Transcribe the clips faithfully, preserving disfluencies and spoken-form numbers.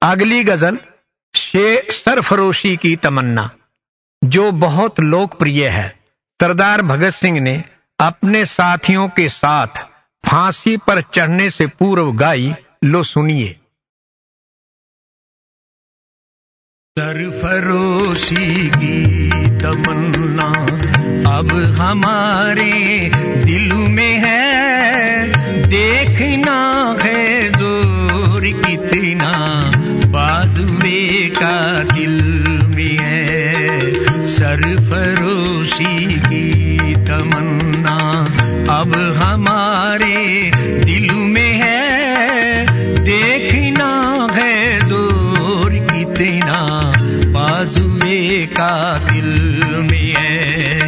अगली गजल सरफरोशी की तमन्ना, जो बहुत लोकप्रिय है। सरदार भगत सिंह ने अपने साथियों के साथ फांसी पर चढ़ने से पूर्व गाई। लो सुनिए। सरफरोशी की तमन्ना अब हमारे दिल में है, देखना है जोर कितना बाजुए का दिल में है। सरफरोशी की तमन्ना अब हमारे दिल में है, देखना है जोर कितना बाजुए का दिल में है।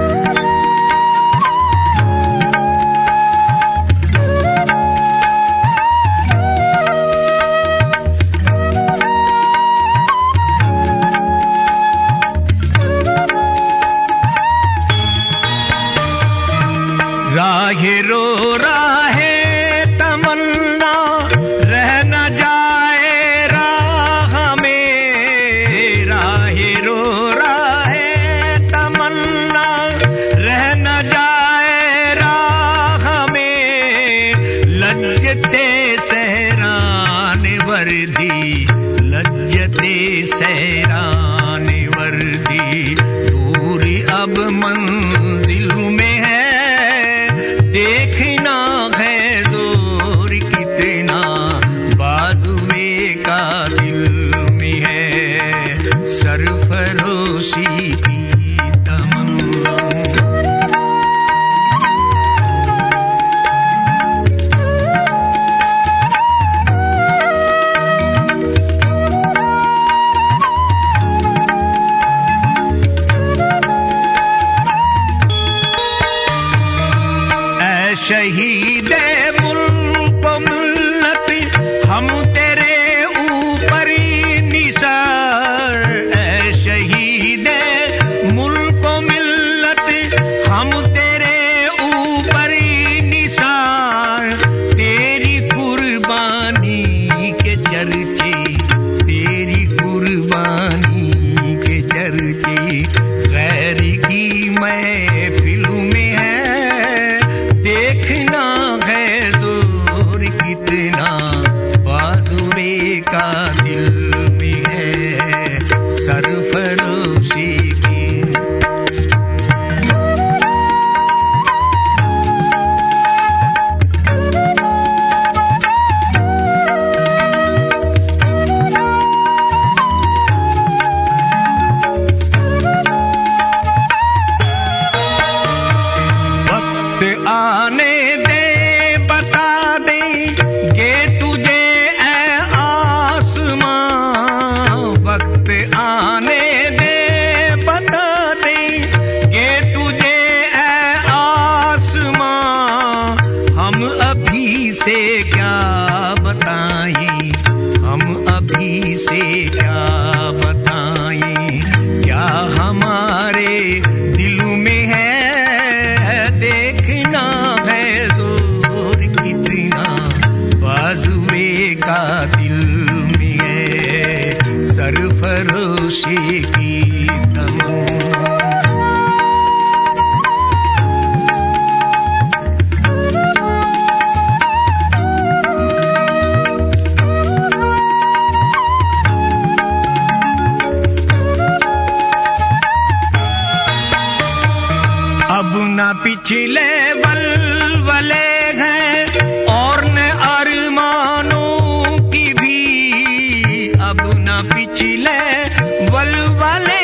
राहे रो राहे तमन्ना रह न जाए राह में, राहे रो राहे तमन्ना रह न जाए राह में। लज्जते सहरान वर्दी, लज्जते सहरान वर्दी, दूर अब मंजिल में है, देखना है जोर कितना बाजुए का दिल में है। सरफरोशी की तमन्ना। शहीद मुल्क मिल्लत हम तेरे ऊपर निसार, ऐ शहीद मुल्क मिल्लत हम तेरे ऊपर निसार। तेरी कुर्बानी के चर्चे, तेरी कुर्बानी के चर्चे गैर की महफिल में है, देखना है जोर कितना बाजुए का दिल में है। सरफरोशी की वक्त आने दे बता दे के तुझे ऐ आसमां, वक्त आने दे बता दे के तुझे ऐ आसमां। हम अभी से क्या बताएं, हम अभी से क्या बताएं, क्या हमारे दिल में है, देखना है जोर कितना बाजुए का दिल में है। सरफरोशी की तमन्ना। अब न पिछले वलवले हैं और न अरमानों की भी, अब न पिछले वलवले